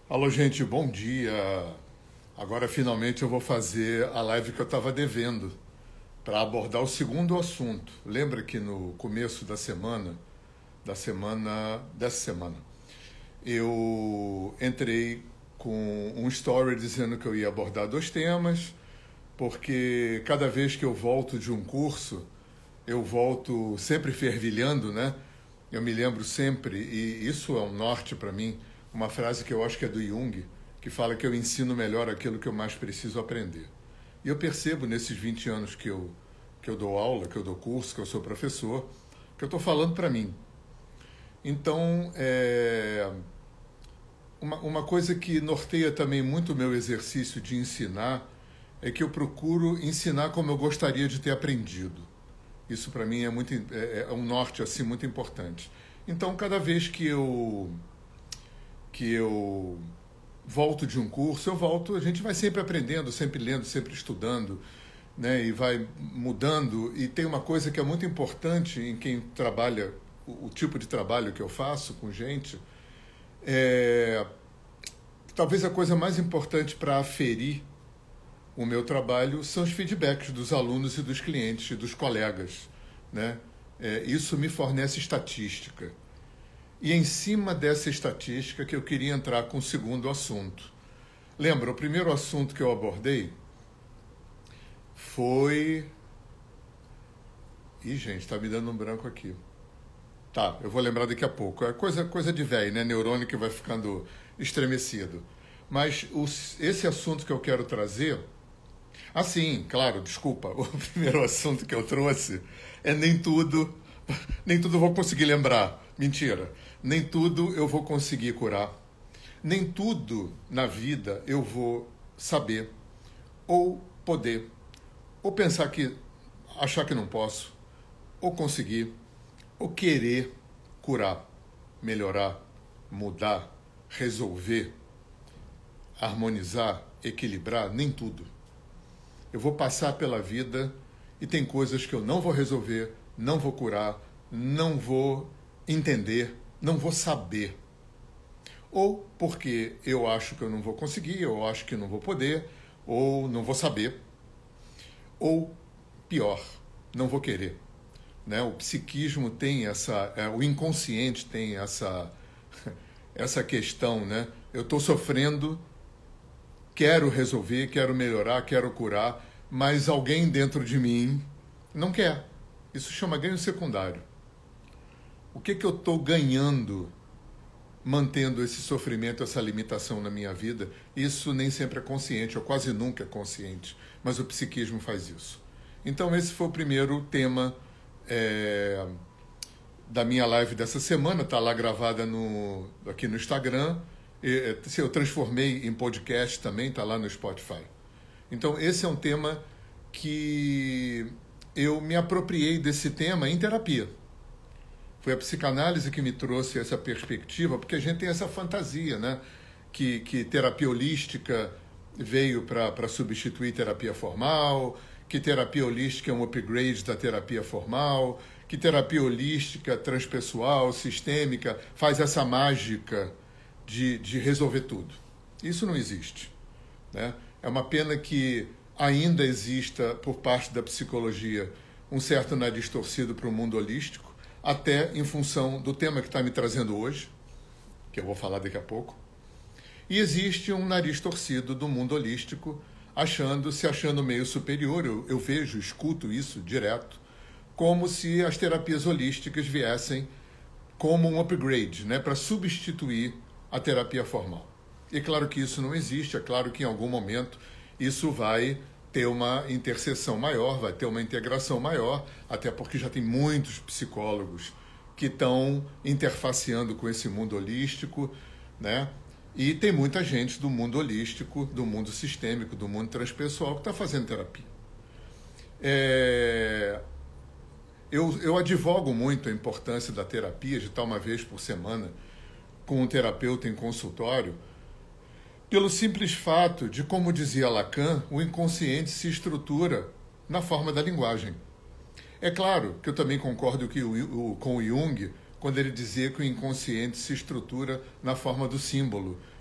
Alô, gente, bom dia. Agora finalmente eu vou fazer a live que eu estava devendo para abordar o segundo assunto. Lembra que no começo dessa semana, eu entrei com um story dizendo que eu ia abordar dois temas, porque cada vez que eu volto de um curso, eu volto sempre fervilhando, né? Eu me lembro sempre, e isso é um norte para mim, uma frase que eu acho que é do Jung, que fala que eu ensino melhor aquilo que eu mais preciso aprender. E eu percebo nesses 20 anos que eu dou aula, que eu dou curso, que eu sou professor, que eu estou falando para mim. Então, uma coisa que norteia também muito o meu exercício de ensinar é que eu procuro ensinar como eu gostaria de ter aprendido. Isso para mim é um norte assim muito importante. Então, cada vez que eu volto de um curso, a gente vai sempre aprendendo, sempre lendo, sempre estudando, né? E vai mudando. E tem uma coisa que é muito importante em quem trabalha, o tipo de trabalho que eu faço com gente, é talvez a coisa mais importante para aferir o meu trabalho são os feedbacks dos alunos e dos clientes e dos colegas, né? Isso me fornece estatística. E em cima dessa estatística que eu queria entrar com o segundo assunto. Lembra, o primeiro assunto que eu abordei foi... Ih, gente, está me dando um branco aqui. Tá, eu vou lembrar daqui a pouco. É coisa de velho, né? Neurônio que vai ficando estremecido. Mas esse assunto que eu quero trazer... Ah, sim, claro, desculpa. O primeiro assunto que eu trouxe é nem tudo eu vou conseguir lembrar. Mentira. Nem tudo eu vou conseguir curar. Nem tudo na vida eu vou saber, ou poder, ou achar que não posso, ou conseguir, ou querer curar, melhorar, mudar, resolver, harmonizar, equilibrar. Nem tudo. Eu vou passar pela vida e tem coisas que eu não vou resolver, não vou curar, não vou entender, não vou saber. Ou porque eu acho que eu não vou conseguir, eu acho que não vou poder, ou não vou saber, ou pior, não vou querer. Né? O psiquismo tem o inconsciente tem essa questão, né? Eu estou sofrendo, quero resolver, quero melhorar, quero curar, mas alguém dentro de mim não quer. Isso chama ganho secundário. O que eu estou ganhando mantendo esse sofrimento, essa limitação na minha vida? Isso nem sempre é consciente, ou quase nunca é consciente, mas o psiquismo faz isso. Então esse foi o primeiro tema da minha live dessa semana, está lá gravada aqui no Instagram. Eu transformei em podcast também, está lá no Spotify. Então esse é um tema que eu me apropriei desse tema em terapia. Foi a psicanálise que me trouxe essa perspectiva, porque a gente tem essa fantasia, né? Que terapia holística veio para substituir terapia formal, que terapia holística é um upgrade da terapia formal, que terapia holística, transpessoal, sistêmica, faz essa mágica de resolver tudo. Isso não existe. Né? É uma pena que ainda exista, por parte da psicologia, um certo nariz torcido para o mundo holístico, até em função do tema que está me trazendo hoje, que eu vou falar daqui a pouco. E existe um nariz torcido do mundo holístico, se achando meio superior. Eu vejo, escuto isso direto, como se as terapias holísticas viessem como um upgrade, né, para substituir a terapia formal. E claro que isso não existe, é claro que em algum momento isso vai ter uma interseção maior, vai ter uma integração maior, até porque já tem muitos psicólogos que estão interfaceando com esse mundo holístico, né? E tem muita gente do mundo holístico, do mundo sistêmico, do mundo transpessoal que está fazendo terapia. Eu advogo muito a importância da terapia, de estar uma vez por semana com um terapeuta em consultório, pelo simples fato de, como dizia Lacan, o inconsciente se estrutura na forma da linguagem. É claro que eu também concordo com o Jung, quando ele dizia que o inconsciente se estrutura na forma do símbolo.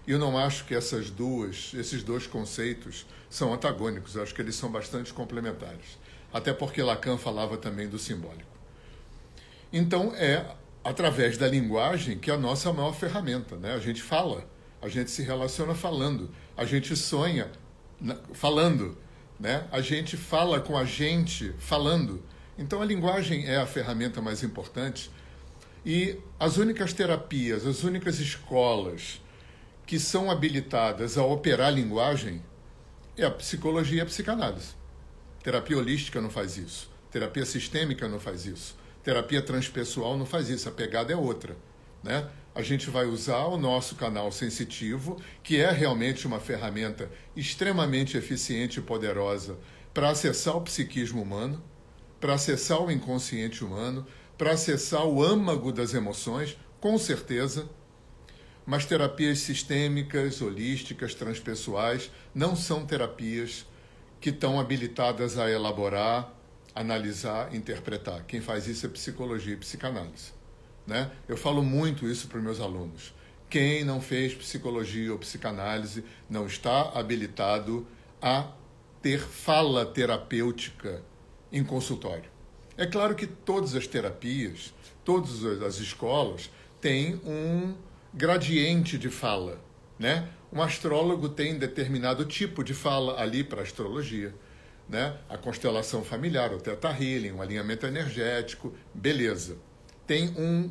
E eu não acho que esses dois conceitos são antagônicos, eu acho que eles são bastante complementares. Até porque Lacan falava também do simbólico. Então, é através da linguagem que é a nossa maior ferramenta, né? A gente fala, a gente se relaciona falando, a gente sonha falando, né? A gente fala com a gente falando. Então, a linguagem é a ferramenta mais importante. E as únicas terapias, as únicas escolas que são habilitadas a operar a linguagem é a psicologia e a psicanálise. Terapia holística não faz isso. Terapia sistêmica não faz isso. Terapia transpessoal não faz isso. A pegada é outra, né? A gente vai usar o nosso canal sensitivo, que é realmente uma ferramenta extremamente eficiente e poderosa para acessar o psiquismo humano, para acessar o inconsciente humano, para acessar o âmago das emoções, com certeza. Mas terapias sistêmicas, holísticas, transpessoais não são terapias que estão habilitadas a elaborar, analisar, interpretar. Quem faz isso é psicologia e psicanálise, né? Eu falo muito isso para os meus alunos. Quem não fez psicologia ou psicanálise não está habilitado a ter fala terapêutica em consultório. É claro que todas as terapias, todas as escolas têm um gradiente de fala, né? Um astrólogo tem determinado tipo de fala ali para a astrologia, né? A constelação familiar, o Theta Healing, um alinhamento energético, beleza. Tem um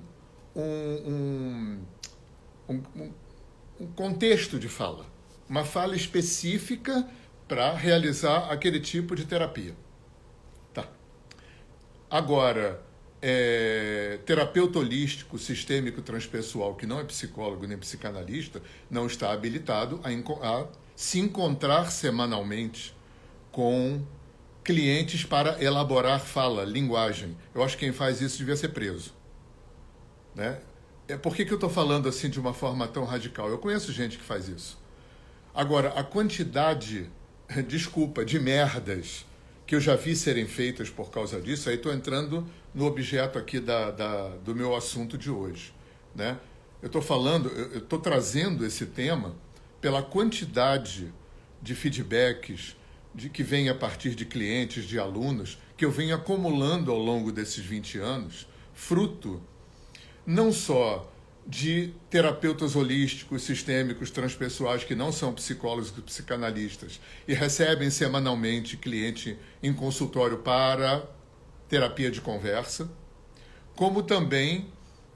contexto de fala, uma fala específica para realizar aquele tipo de terapia. Tá. Agora, terapeuta holístico, sistêmico, transpessoal, que não é psicólogo nem psicanalista, não está habilitado a se encontrar semanalmente com clientes para elaborar fala, linguagem. Eu acho que quem faz isso devia ser preso, né? Por que eu estou falando assim de uma forma tão radical? Eu conheço gente que faz isso. Agora, a quantidade, desculpa, de merdas que eu já vi serem feitas por causa disso, aí estou entrando no objeto aqui do meu assunto de hoje, né? Eu estou trazendo esse tema pela quantidade de feedbacks que vem a partir de clientes, de alunos, que eu venho acumulando ao longo desses 20 anos, fruto não só de terapeutas holísticos, sistêmicos, transpessoais que não são psicólogos e psicanalistas e recebem semanalmente cliente em consultório para terapia de conversa, como também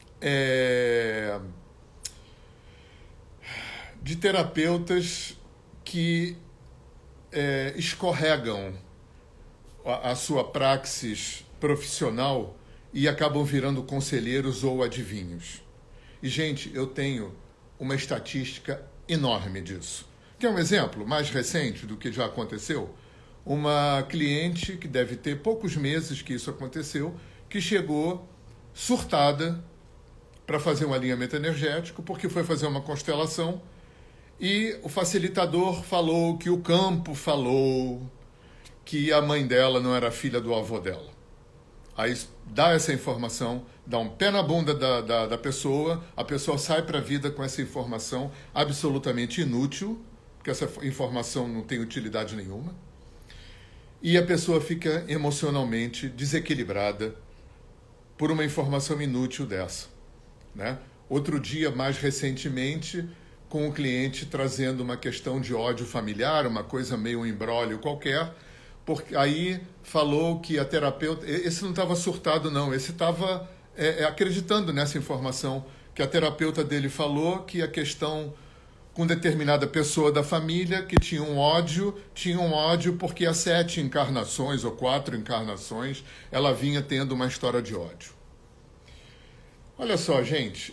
de terapeutas que escorregam a sua praxis profissional e acabam virando conselheiros ou adivinhos. E, gente, eu tenho uma estatística enorme disso. Quer um exemplo mais recente do que já aconteceu? Uma cliente que deve ter poucos meses que isso aconteceu, que chegou surtada para fazer um alinhamento energético, porque foi fazer uma constelação e o facilitador falou que o campo falou que a mãe dela não era filha do avô dela. Aí dá essa informação, dá um pé na bunda da pessoa, a pessoa sai para a vida com essa informação absolutamente inútil, porque essa informação não tem utilidade nenhuma, e a pessoa fica emocionalmente desequilibrada por uma informação inútil dessa, né? Outro dia, mais recentemente, com o cliente trazendo uma questão de ódio familiar, uma coisa meio um imbróglio qualquer, porque aí falou que a terapeuta... Esse não estava surtado, não. Esse estava acreditando nessa informação, que a terapeuta dele falou que a questão com determinada pessoa da família que tinha um ódio porque há 7 encarnações ou 4 encarnações ela vinha tendo uma história de ódio. Olha só, gente,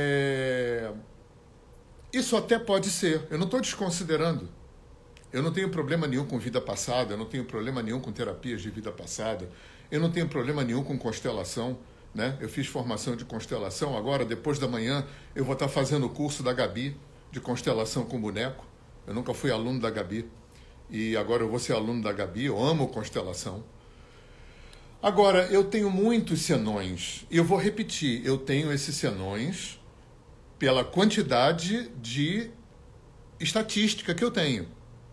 isso até pode ser, eu não estou desconsiderando. Eu não tenho problema nenhum com vida passada, eu não tenho problema nenhum com terapias de vida passada, eu não tenho problema nenhum com constelação, né? Eu fiz formação de constelação, agora, depois da manhã, eu vou estar fazendo o curso da Gabi, de constelação com boneco. Eu nunca fui aluno da Gabi, e agora eu vou ser aluno da Gabi, eu amo constelação. Agora, eu tenho muitos senões, e eu vou repetir, eu tenho esses senões pela quantidade de estatística que eu tenho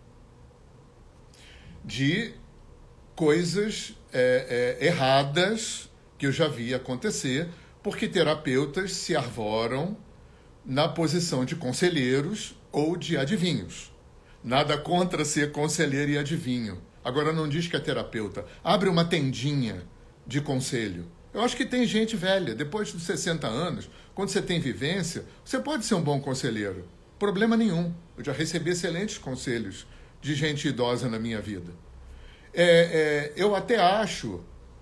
de coisas erradas que eu já vi acontecer, porque terapeutas se arvoram na posição de conselheiros ou de adivinhos. Nada contra ser conselheiro e adivinho. Agora não diz que é terapeuta. Abre uma tendinha de conselho. Eu acho que tem gente velha, depois dos 60 anos, quando você tem vivência, você pode ser um bom conselheiro. Problema nenhum. Eu já recebi excelentes conselhos de gente idosa na minha vida. Eu até acho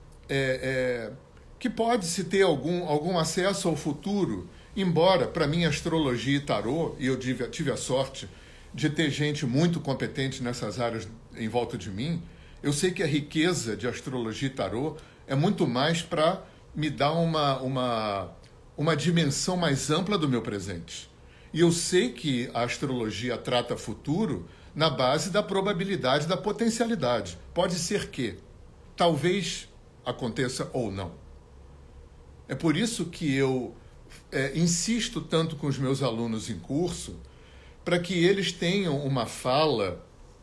que pode-se ter algum acesso ao futuro, embora, para mim, astrologia e tarô, e eu tive a sorte de ter gente muito competente nessas áreas em volta de mim, eu sei que a riqueza de astrologia e tarô é muito mais para me dar uma dimensão mais ampla do meu presente. E eu sei que a astrologia trata futuro na base da probabilidade, da potencialidade. Pode ser que talvez aconteça ou não. É por isso que eu insisto tanto com os meus alunos em curso, para que eles tenham uma fala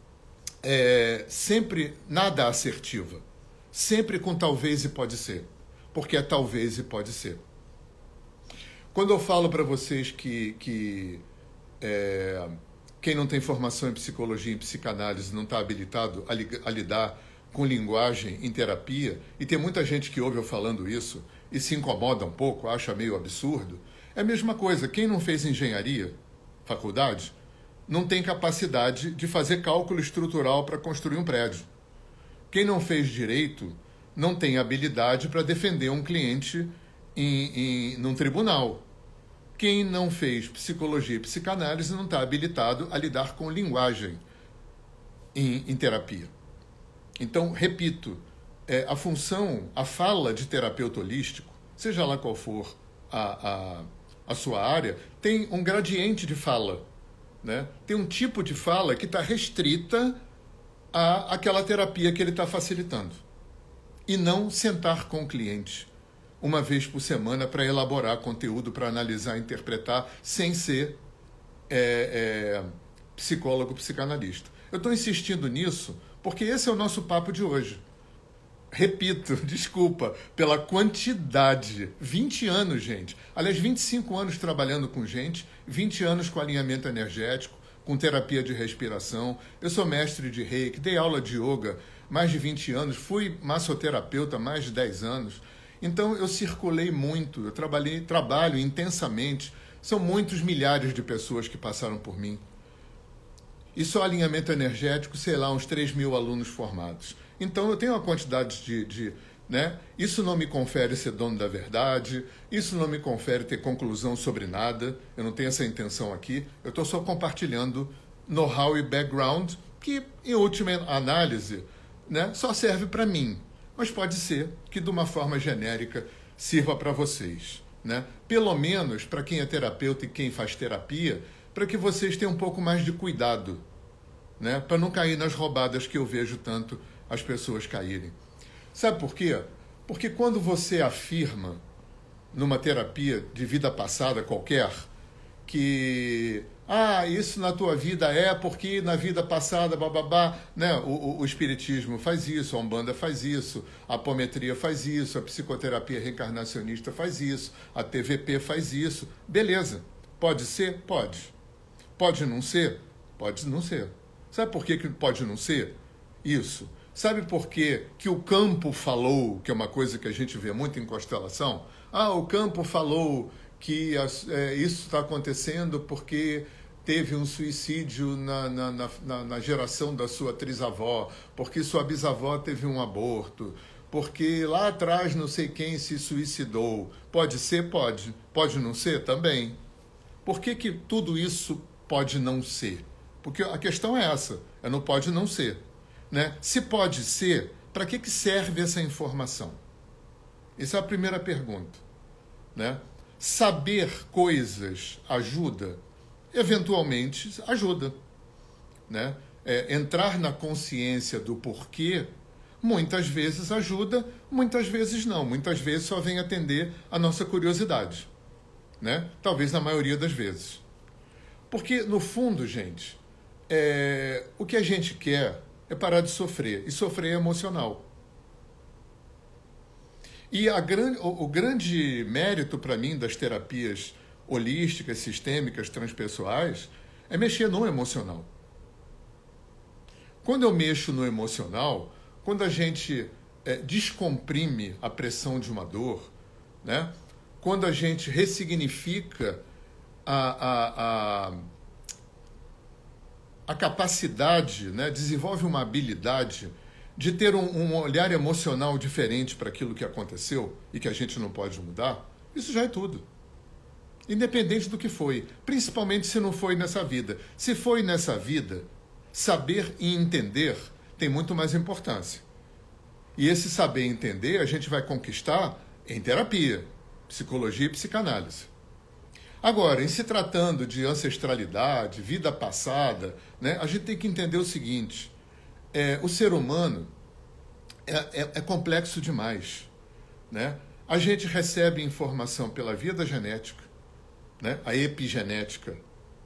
sempre nada assertiva, sempre com talvez e pode ser, porque é talvez e pode ser. Quando eu falo para vocês que quem não tem formação em psicologia e em psicanálise não está habilitado a lidar com linguagem em terapia, e tem muita gente que ouve eu falando isso e se incomoda um pouco, acha meio absurdo, é a mesma coisa. Quem não fez engenharia, faculdade, não tem capacidade de fazer cálculo estrutural para construir um prédio. Quem não fez direito não tem habilidade para defender um cliente num tribunal. Quem não fez psicologia e psicanálise não está habilitado a lidar com linguagem em terapia. Então, repito, a fala de terapeuta holístico, seja lá qual for a sua área, tem um gradiente de fala, né? Tem um tipo de fala que está restrita àquela terapia que ele está facilitando. E não sentar com o cliente uma vez por semana para elaborar conteúdo, para analisar, interpretar, sem ser psicólogo, psicanalista. Eu estou insistindo nisso porque esse é o nosso papo de hoje. Repito, desculpa, pela quantidade. 20 anos, gente. Aliás, 25 anos trabalhando com gente, 20 anos com alinhamento energético, com terapia de respiração. Eu sou mestre de Reiki, dei aula de yoga mais de 20 anos, fui massoterapeuta mais de 10 anos. Então, eu circulei muito, eu trabalho intensamente. São muitos milhares de pessoas que passaram por mim. E só alinhamento energético, sei lá, uns 3 mil alunos formados. Então, eu tenho uma quantidade né? Isso não me confere ser dono da verdade, isso não me confere ter conclusão sobre nada, eu não tenho essa intenção aqui, eu estou só compartilhando know-how e background que, em última análise, né, só serve para mim. Mas pode ser que, de uma forma genérica, sirva para vocês, né? Pelo menos para quem é terapeuta e quem faz terapia, para que vocês tenham um pouco mais de cuidado, né? Para não cair nas roubadas que eu vejo tanto as pessoas caírem. Sabe por quê? Porque quando você afirma numa terapia de vida passada qualquer que isso na tua vida é porque na vida passada, bababá, né? O espiritismo faz isso, a Umbanda faz isso, a apometria faz isso, a psicoterapia reencarnacionista faz isso, a TVP faz isso. Beleza. Pode ser? Pode. Pode não ser? Pode não ser. Sabe por que pode não ser? Isso. Sabe por que o campo falou, que é uma coisa que a gente vê muito em constelação? O campo falou que isso está acontecendo porque teve um suicídio na geração da sua trisavó, porque sua bisavó teve um aborto, porque lá atrás não sei quem se suicidou. Pode ser? Pode. Pode não ser? Também. Por que tudo isso pode não ser? Porque a questão é essa, não pode não ser. Né? Se pode ser, para que serve essa informação? Essa é a primeira pergunta. Né? Saber coisas ajuda? Eventualmente ajuda. Né? Entrar na consciência do porquê, muitas vezes ajuda, muitas vezes não. Muitas vezes só vem atender a nossa curiosidade. Né? Talvez na maioria das vezes. Porque, no fundo, gente, o que a gente quer é parar de sofrer. E sofrer é emocional. E o grande mérito, para mim, das terapias holísticas, sistêmicas, transpessoais, é mexer no emocional. Quando eu mexo no emocional, quando a gente descomprime a pressão de uma dor, né? Quando a gente ressignifica a capacidade, né? Desenvolve uma habilidade de ter um olhar emocional diferente para aquilo que aconteceu e que a gente não pode mudar, isso já é tudo. Independente do que foi, principalmente se não foi nessa vida. Se foi nessa vida, saber e entender tem muito mais importância. E esse saber e entender a gente vai conquistar em terapia, psicologia e psicanálise. Agora, em se tratando de ancestralidade, vida passada, né, a gente tem que entender o seguinte: o ser humano é complexo demais, né? A gente recebe informação pela via da genética, né? A epigenética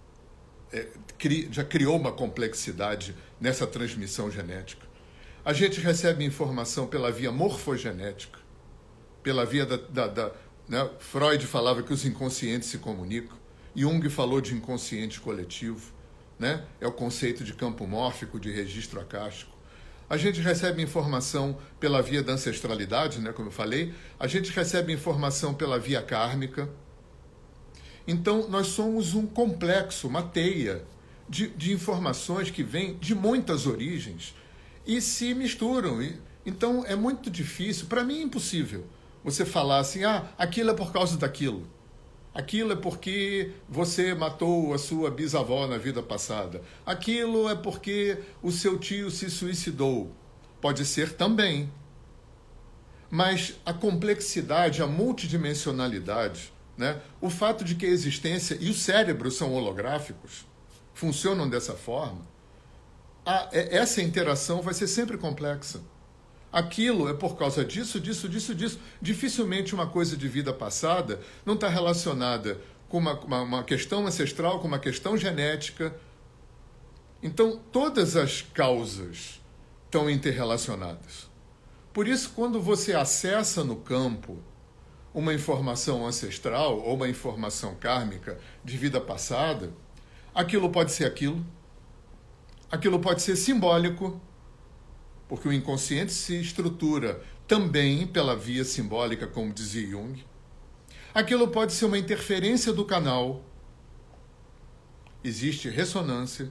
já criou uma complexidade nessa transmissão genética. A gente recebe informação pela via morfogenética, pela via né? Freud falava que os inconscientes se comunicam, Jung falou de inconsciente coletivo, né? É o conceito de campo mórfico, de registro acástico. A gente recebe informação pela via da ancestralidade, né? Como eu falei, a gente recebe informação pela via kármica. Então, nós somos um complexo, uma teia de informações que vêm de muitas origens e se misturam. Então, é muito difícil, para mim é impossível, você falar assim, aquilo é por causa daquilo. Aquilo é porque você matou a sua bisavó na vida passada. Aquilo é porque o seu tio se suicidou. Pode ser também. Mas a complexidade, a multidimensionalidade, né? O fato de que a existência e o cérebro são holográficos, funcionam dessa forma, essa interação vai ser sempre complexa. Aquilo é por causa disso, disso, disso, disso. Dificilmente uma coisa de vida passada não está relacionada com uma questão ancestral, com uma questão genética. Então, todas as causas estão interrelacionadas. Por isso, quando você acessa no campo uma informação ancestral ou uma informação kármica de vida passada, aquilo pode ser aquilo pode ser simbólico, porque o inconsciente se estrutura também pela via simbólica, como dizia Jung. Aquilo pode ser uma interferência do canal. Existe ressonância.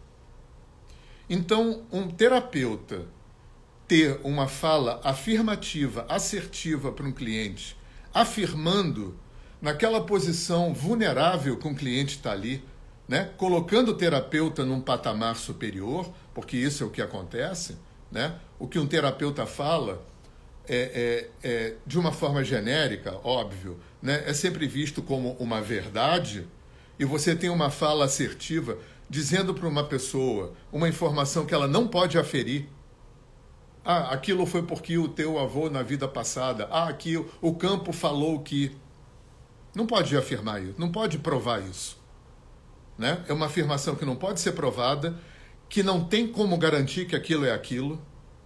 Então, um terapeuta ter uma fala afirmativa, assertiva para um cliente, afirmando naquela posição vulnerável que o cliente está ali, né? Colocando o terapeuta num patamar superior, porque isso é o que acontece, né? O que um terapeuta fala de uma forma genérica, óbvio, né? É sempre visto como uma verdade, e você tem uma fala assertiva dizendo para uma pessoa uma informação que ela não pode aferir. Aquilo foi porque o teu avô na vida passada, aqui o campo falou que... Não pode afirmar isso, não pode provar isso, né? É uma afirmação que não pode ser provada, que não tem como garantir que aquilo é aquilo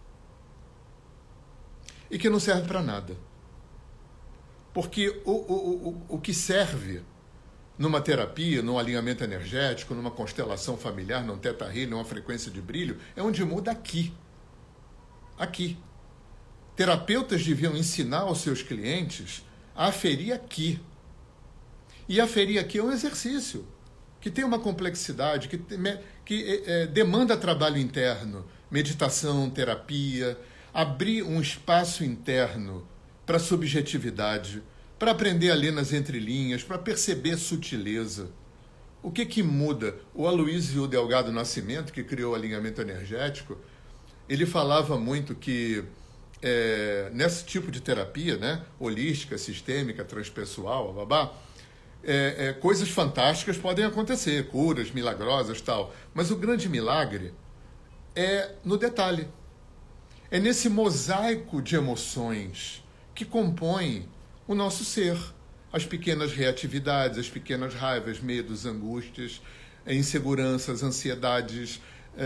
e que não serve para nada. Porque o que serve numa terapia, num alinhamento energético, numa constelação familiar, num teta healing, numa frequência de brilho, é onde muda aqui. Aqui. Terapeutas deviam ensinar aos seus clientes a aferir aqui. E aferir aqui é um exercício que tem uma complexidade, que demanda trabalho interno, meditação, terapia, abrir um espaço interno para subjetividade, para aprender a ler nas entrelinhas, para perceber sutileza. O que muda? O Aloysio Delgado Nascimento, que criou o alinhamento energético, ele falava muito que nesse tipo de terapia, né, holística, sistêmica, transpessoal, coisas fantásticas podem acontecer, curas milagrosas, tal. Mas o grande milagre é no detalhe. É nesse mosaico de emoções que compõe o nosso ser. As pequenas reatividades, as pequenas raivas, medos, angústias, inseguranças, ansiedades,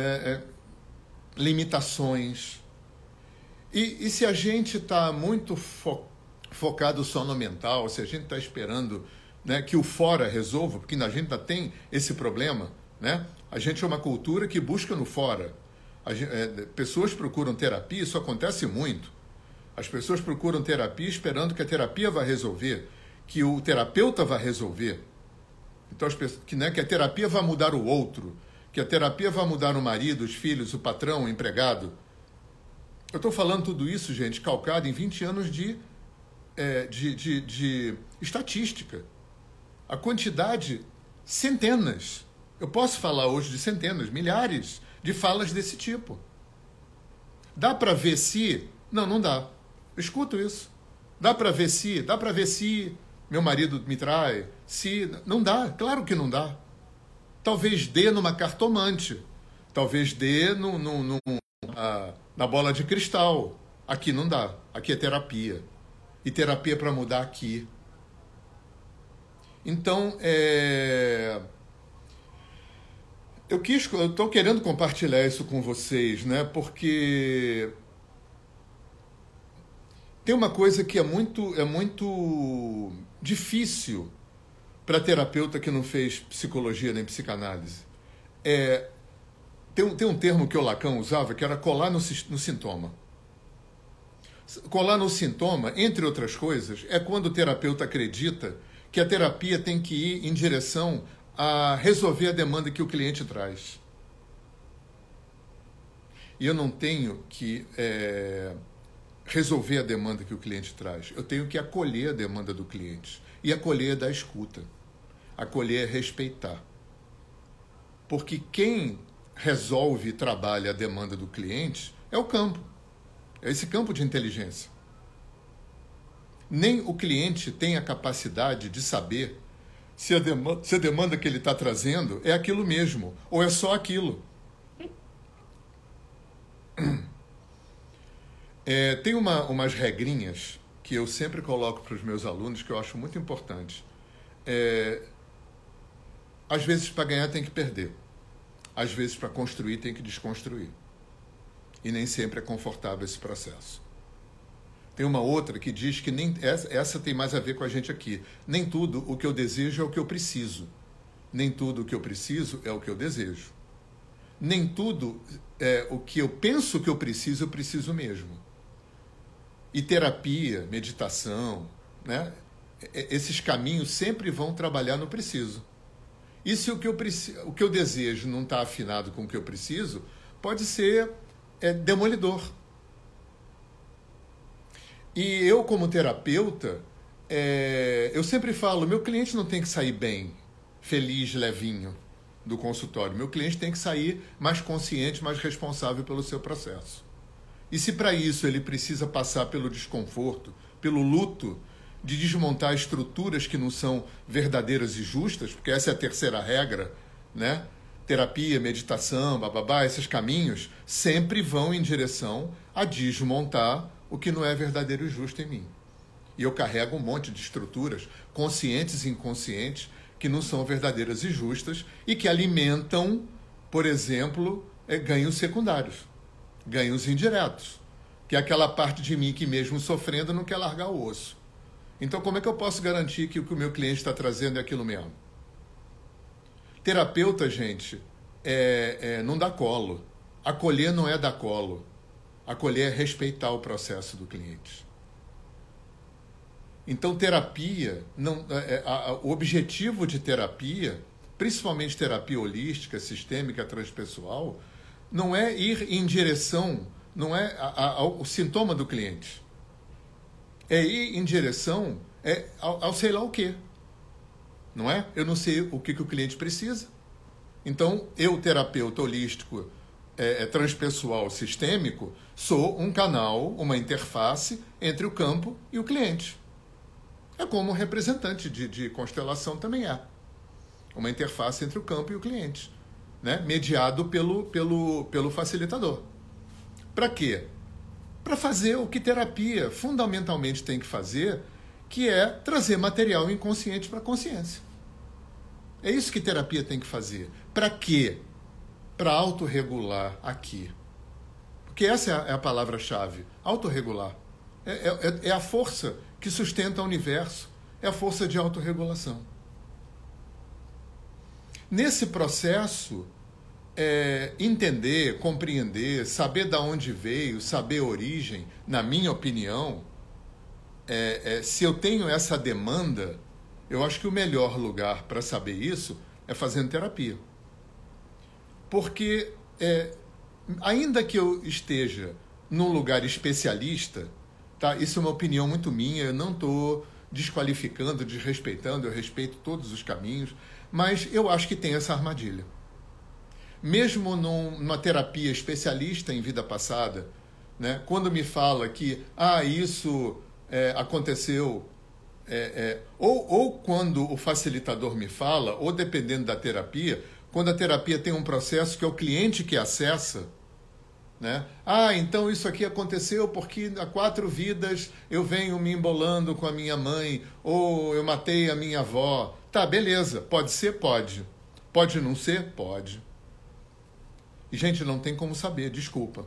limitações. E se a gente está muito focado só no mental, se a gente está esperando, né, que o fora resolva, porque a gente ainda tem esse problema, né? A gente é uma cultura que busca no fora. Pessoas procuram terapia, isso acontece muito. As pessoas procuram terapia esperando que a terapia vá resolver, que o terapeuta vá resolver. Então, que a terapia vai mudar o outro, que a terapia vai mudar o marido, os filhos, o patrão, o empregado. Eu estou falando tudo isso, gente, calcado em 20 anos de estatística. A quantidade, centenas. Eu posso falar hoje de centenas, milhares de falas desse tipo. Dá para ver se... Não dá. Eu escuto isso. Dá para ver se meu marido me trai, se... Não dá, claro que não dá. Talvez dê numa cartomante. Talvez dê na bola de cristal. Aqui não dá. Aqui é terapia. E terapia para mudar aqui. Então, eu estou querendo compartilhar isso com vocês, né? Porque tem uma coisa que é muito difícil para terapeuta que não fez psicologia nem psicanálise. Tem um termo que o Lacan usava, que era colar no sintoma. Colar no sintoma, entre outras coisas, é quando o terapeuta acredita que a terapia tem que ir em direção a resolver a demanda que o cliente traz. E eu não tenho que resolver a demanda que o cliente traz. Eu tenho que acolher a demanda do cliente. E acolher é da escuta. Acolher é respeitar. Porque quem resolve e trabalha a demanda do cliente é o campo. É esse campo de inteligência. Nem o cliente tem a capacidade de saber se a demanda que ele está trazendo é aquilo mesmo, ou é só aquilo. Tem umas regrinhas que eu sempre coloco para os meus alunos que eu acho muito importante. Às vezes, para ganhar, tem que perder. Às vezes, para construir, tem que desconstruir. E nem sempre é confortável esse processo. Tem uma outra que diz que essa tem mais a ver com a gente aqui. Nem tudo o que eu desejo é o que eu preciso. Nem tudo o que eu preciso é o que eu desejo. Nem tudo o que eu penso que eu preciso mesmo. E terapia, meditação, né? Esses caminhos sempre vão trabalhar no preciso. E se o que eu desejo não está afinado com o que eu preciso, pode ser demolidor. E eu, como terapeuta, eu sempre falo, meu cliente não tem que sair bem, feliz, levinho do consultório. Meu cliente tem que sair mais consciente, mais responsável pelo seu processo. E se para isso ele precisa passar pelo desconforto, pelo luto, de desmontar estruturas que não são verdadeiras e justas, porque essa é a terceira regra, né? Terapia, meditação, bababá, esses caminhos sempre vão em direção a desmontar o que não é verdadeiro e justo em mim. E eu carrego um monte de estruturas, conscientes e inconscientes, que não são verdadeiras e justas e que alimentam, por exemplo, ganhos secundários, ganhos indiretos, que é aquela parte de mim que mesmo sofrendo não quer largar o osso. Então, como é que eu posso garantir que o que o meu cliente está trazendo é aquilo mesmo? Terapeuta, gente, não dá colo. Acolher não é dar colo. Acolher é respeitar o processo do cliente. Então, terapia, o objetivo de terapia, principalmente terapia holística, sistêmica, transpessoal, não é ir em direção, não é ao sintoma do cliente. É ir em direção ao sei lá o quê. Não é? Eu não sei o que o cliente precisa. Então, eu, terapeuta holístico, transpessoal, sistêmico, sou um canal, uma interface entre o campo e o cliente. É como representante de constelação também é. Uma interface entre o campo e o cliente, né? Mediado pelo facilitador. Para quê? Para fazer o que terapia fundamentalmente tem que fazer, que é trazer material inconsciente para a consciência. É isso que terapia tem que fazer. Para quê? Para autorregular aqui. Porque essa é a palavra-chave, autorregular. É a força que sustenta o universo, é a força de autorregulação. Nesse processo, entender, compreender, saber de onde veio, saber a origem, na minha opinião, se eu tenho essa demanda, eu acho que o melhor lugar para saber isso é fazendo terapia. Porque, ainda que eu esteja num lugar especialista, tá? Isso é uma opinião muito minha, eu não estou desqualificando, desrespeitando, eu respeito todos os caminhos, mas eu acho que tem essa armadilha. Mesmo numa terapia especialista em vida passada, né, quando me fala que isso aconteceu, ou quando o facilitador me fala, ou dependendo da terapia, quando a terapia tem um processo que é o cliente que acessa, né? Então isso aqui aconteceu porque há 4 vidas eu venho me embolando com a minha mãe, ou eu matei a minha avó. Tá, beleza, pode ser? Pode. Pode não ser? Pode. E, gente, não tem como saber, desculpa.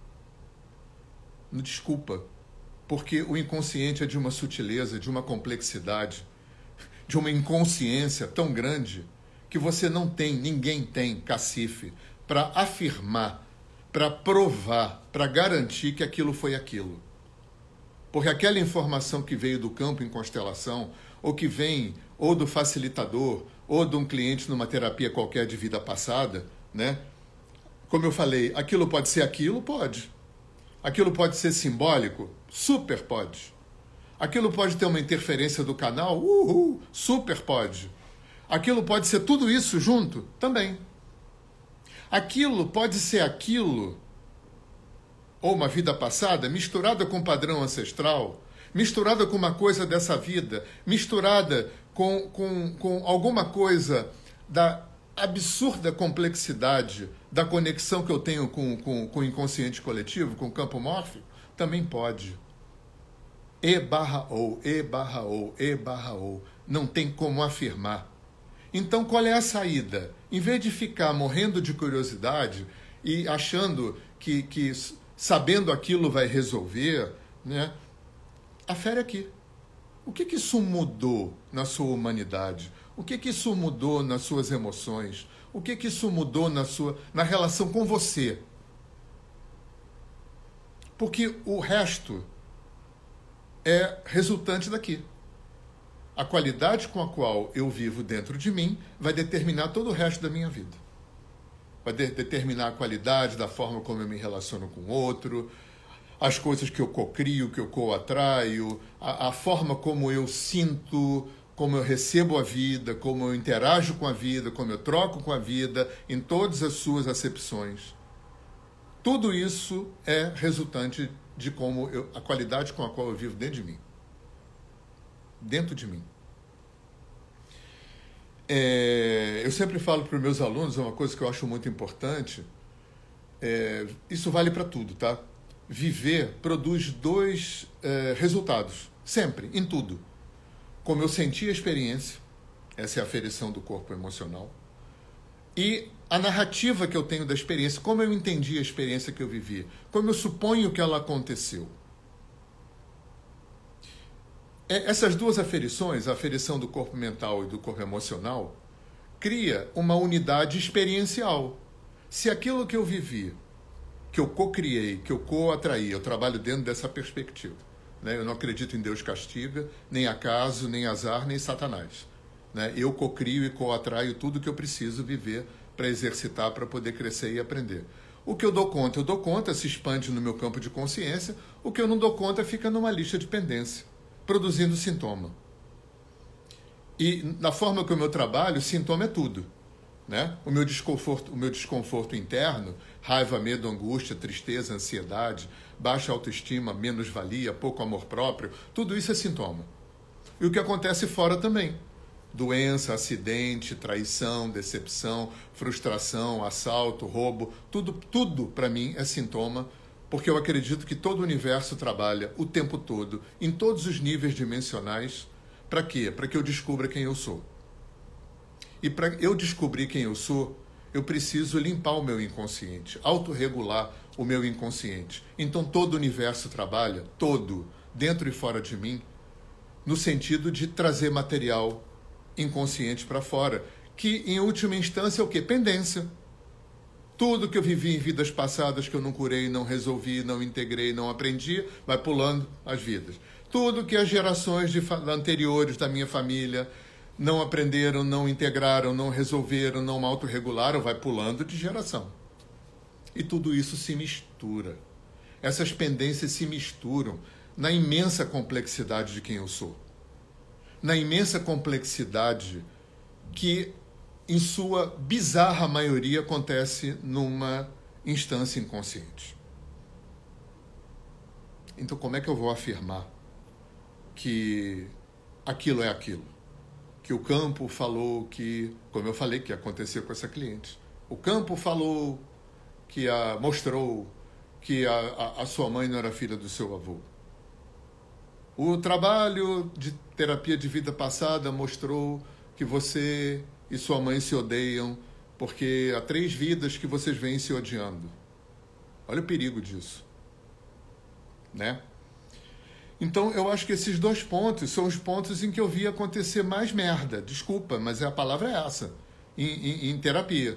Desculpa. Porque o inconsciente é de uma sutileza, de uma complexidade, de uma inconsciência tão grande que você não tem, ninguém tem cacife para afirmar, para provar, para garantir que aquilo foi aquilo. Porque aquela informação que veio do campo em constelação, ou que vem ou do facilitador, ou de um cliente numa terapia qualquer de vida passada, né? Como eu falei, aquilo pode ser aquilo? Pode. Aquilo pode ser simbólico? Super pode. Aquilo pode ter uma interferência do canal? Super pode. Aquilo pode ser tudo isso junto? Também. Aquilo pode ser aquilo, ou uma vida passada, misturada com um padrão ancestral, misturada com uma coisa dessa vida, misturada com alguma coisa da absurda complexidade da conexão que eu tenho com o inconsciente coletivo, com o campo mórfico, também pode. E/ou. Não tem como afirmar. Então, qual é a saída? Em vez de ficar morrendo de curiosidade e achando que sabendo aquilo vai resolver, né? Afere aqui. O que isso mudou na sua humanidade? O que isso mudou nas suas emoções? O que isso mudou na relação com você? Porque o resto é resultante daqui. A qualidade com a qual eu vivo dentro de mim vai determinar todo o resto da minha vida. Vai determinar a qualidade da forma como eu me relaciono com o outro, as coisas que eu cocrio, que eu coatraio, a forma como eu sinto, como eu recebo a vida, como eu interajo com a vida, como eu troco com a vida, em todas as suas acepções. Tudo isso é resultante de a qualidade com a qual eu vivo dentro de mim. Dentro de mim. Eu sempre falo para os meus alunos, é uma coisa que eu acho muito importante, isso vale para tudo, tá? Viver produz 2 resultados, sempre, em tudo. Como eu senti a experiência, essa é a aferição do corpo emocional, e a narrativa que eu tenho da experiência, como eu entendi a experiência que eu vivi, como eu suponho que ela aconteceu. Essas 2 aferições, a aferição do corpo mental e do corpo emocional, cria uma unidade experiencial. Se aquilo que eu vivi, que eu co-criei, que eu co-atraí, eu trabalho dentro dessa perspectiva, né? Eu não acredito em Deus castiga, nem acaso, nem azar, nem Satanás, né? Eu co-crio e co-atraio tudo que eu preciso viver para exercitar, para poder crescer e aprender. O que eu dou conta se expande no meu campo de consciência, o que eu não dou conta fica numa lista de pendência, produzindo sintoma. E na forma como eu trabalho, sintoma é tudo, né? O meu desconforto interno, raiva, medo, angústia, tristeza, ansiedade, baixa autoestima, menos-valia, pouco amor próprio, tudo isso é sintoma. E o que acontece fora também. Doença, acidente, traição, decepção, frustração, assalto, roubo, tudo para mim é sintoma, porque eu acredito que todo o universo trabalha o tempo todo, em todos os níveis dimensionais. Para quê? Para que eu descubra quem eu sou. E para eu descobrir quem eu sou, eu preciso limpar o meu inconsciente, autorregular o meu inconsciente. Então todo o universo trabalha, todo, dentro e fora de mim, no sentido de trazer material inconsciente para fora, que em última instância é o quê? Pendência. Tudo que eu vivi em vidas passadas que eu não curei, não resolvi, não integrei, não aprendi, vai pulando as vidas. Tudo que as gerações anteriores da minha família não aprenderam, não integraram, não resolveram, não autorregularam, vai pulando de geração. E tudo isso se mistura. Essas pendências se misturam na imensa complexidade de quem eu sou. Na imensa complexidade que, em sua bizarra maioria, acontece numa instância inconsciente. Então, como é que eu vou afirmar que aquilo é aquilo? Que o campo falou que, como eu falei que aconteceu com essa cliente, o campo falou que mostrou que a sua mãe não era filha do seu avô. O trabalho de terapia de vida passada mostrou que você e sua mãe se odeiam porque há 3 vidas que vocês vêm se odiando. Olha o perigo disso, né? Então, eu acho que esses 2 pontos são os pontos em que eu vi acontecer mais merda. Desculpa, mas a palavra é essa, em terapia.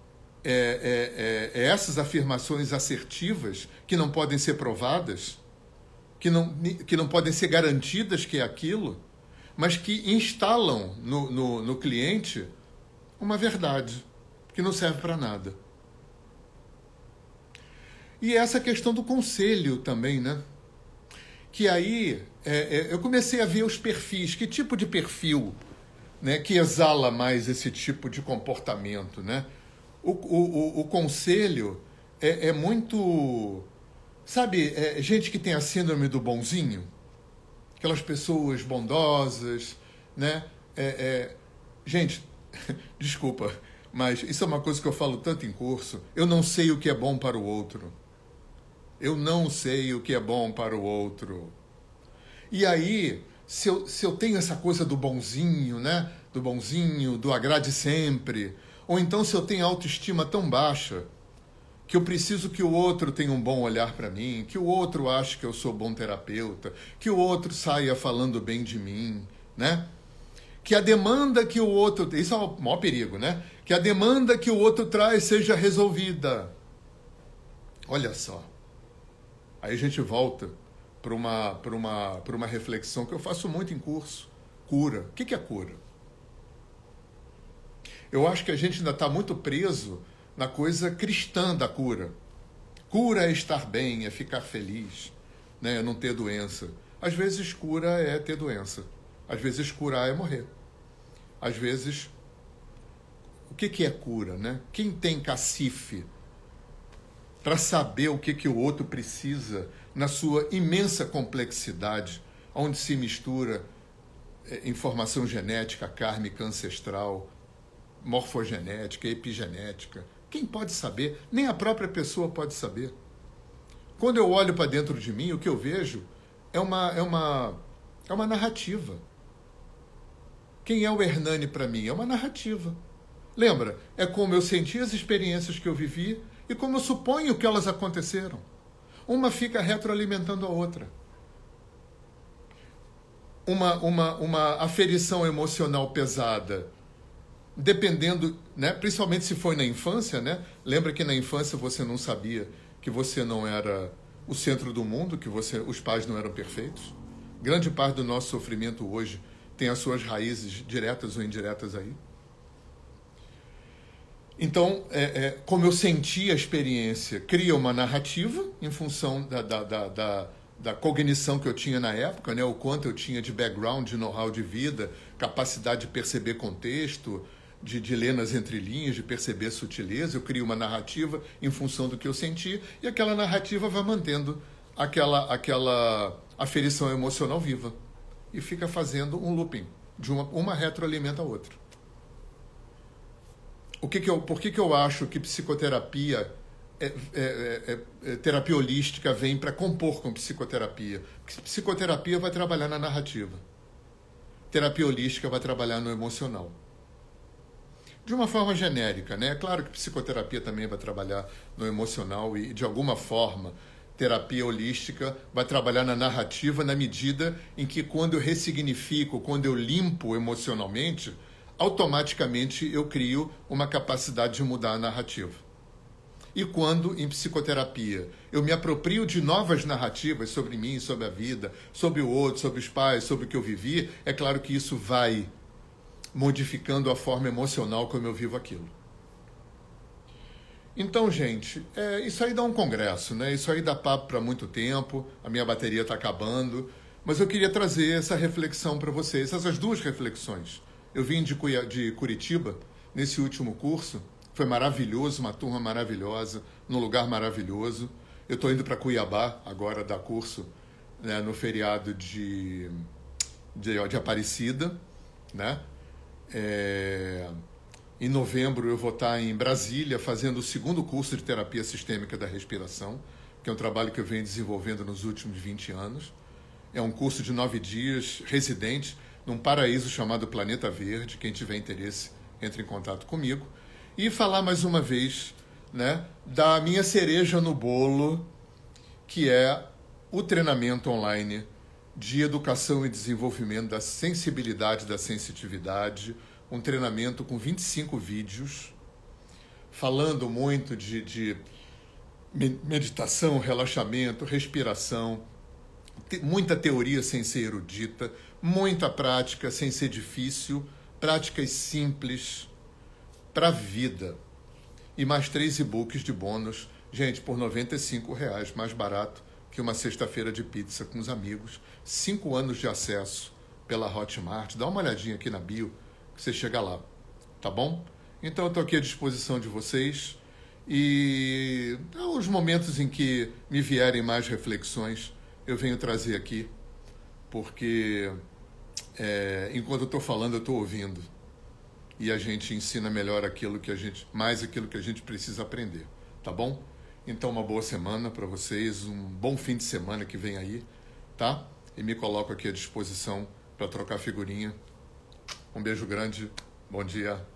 Essas afirmações assertivas que não podem ser provadas, que não podem ser garantidas que é aquilo, mas que instalam no cliente uma verdade que não serve para nada. E essa questão do conselho também, né? Que aí eu comecei a ver os perfis, que tipo de perfil, né, que exala mais esse tipo de comportamento, né? O conselho é muito... Sabe, gente que tem a síndrome do bonzinho? Aquelas pessoas bondosas, né? Gente, desculpa, mas isso é uma coisa que eu falo tanto em curso. Eu não sei o que é bom para o outro. Eu não sei o que é bom para o outro. E aí, se eu tenho essa coisa do bonzinho, né? Do bonzinho, do agrade sempre, ou então se eu tenho autoestima tão baixa que eu preciso que o outro tenha um bom olhar para mim, que o outro ache que eu sou bom terapeuta, que o outro saia falando bem de mim, né? Que a demanda que o outro... Isso é o maior perigo, né? Que a demanda que o outro traz seja resolvida. Olha só. Aí a gente volta para uma reflexão que eu faço muito em curso. Cura. O que é cura? Eu acho que a gente ainda está muito preso na coisa cristã da cura. Cura é estar bem, é ficar feliz, né? É não ter doença. Às vezes cura é ter doença. Às vezes curar é morrer. Às vezes... O que é cura, né? Quem tem cacife para saber o que o outro precisa na sua imensa complexidade, onde se mistura informação genética, kármica, ancestral, morfogenética, epigenética. Quem pode saber? Nem a própria pessoa pode saber. Quando eu olho para dentro de mim, o que eu vejo é uma narrativa. Quem é o Hernani para mim? É uma narrativa. Lembra? É como eu senti as experiências que eu vivi e como eu suponho que elas aconteceram. Uma fica retroalimentando a outra. Uma aferição emocional pesada, dependendo, né? Principalmente se foi na infância, né? Lembra que na infância você não sabia que você não era o centro do mundo, que os pais não eram perfeitos? Grande parte do nosso sofrimento hoje tem as suas raízes diretas ou indiretas aí. Então, como eu senti a experiência, cria uma narrativa em função da cognição que eu tinha na época, né? O quanto eu tinha de background, de know-how de vida, capacidade de perceber contexto, de ler nas entrelinhas, de perceber sutileza. Eu crio uma narrativa em função do que eu senti e aquela narrativa vai mantendo aquela aferição emocional viva e fica fazendo um looping, de uma retroalimenta a outra. Por que eu acho que psicoterapia, terapia holística vem para compor com psicoterapia? Porque psicoterapia vai trabalhar na narrativa. Terapia holística vai trabalhar no emocional. de uma forma genérica, né? É claro que psicoterapia também vai trabalhar no emocional e, de alguma forma, terapia holística vai trabalhar na narrativa na medida em que, quando eu ressignifico, quando eu limpo emocionalmente, automaticamente eu crio uma capacidade de mudar a narrativa. E quando, em psicoterapia, eu me aproprio de novas narrativas sobre mim, sobre a vida, sobre o outro, sobre os pais, sobre o que eu vivi, é claro que isso vai modificando a forma emocional como eu vivo aquilo. Então, gente, isso aí dá um congresso, né? Isso aí dá papo para muito tempo, a minha bateria está acabando, mas eu queria trazer essa reflexão para vocês, essas duas reflexões. Eu vim de Curitiba nesse último curso, foi maravilhoso, uma turma maravilhosa, num lugar maravilhoso. Eu estou indo para Cuiabá agora dar curso, né, no feriado de Aparecida, né? Em novembro eu vou estar em Brasília fazendo o segundo curso de terapia sistêmica da respiração, que é um trabalho que eu venho desenvolvendo nos últimos 20 anos. É um curso de 9 dias, residente, num paraíso chamado Planeta Verde. Quem tiver interesse, entre em contato comigo. E falar mais uma vez, né, da minha cereja no bolo, que é o treinamento online de educação e desenvolvimento da sensibilidade, da sensitividade, um treinamento com 25 vídeos, falando muito de meditação, relaxamento, respiração, muita teoria sem ser erudita, muita prática sem ser difícil, práticas simples para a vida. E mais 3 e-books de bônus, gente, por R$ 95,00, mais barato que uma sexta-feira de pizza com os amigos. 5 anos de acesso pela Hotmart. Dá uma olhadinha aqui na bio que você chega lá, tá bom? Então eu estou aqui à disposição de vocês e os momentos em que me vierem mais reflexões eu venho trazer aqui, porque enquanto eu estou falando eu estou ouvindo e a gente ensina melhor aquilo que a gente precisa aprender, tá bom? Então uma boa semana para vocês, um bom fim de semana que vem aí, tá? E me coloco aqui à disposição para trocar figurinha. Um beijo grande, bom dia.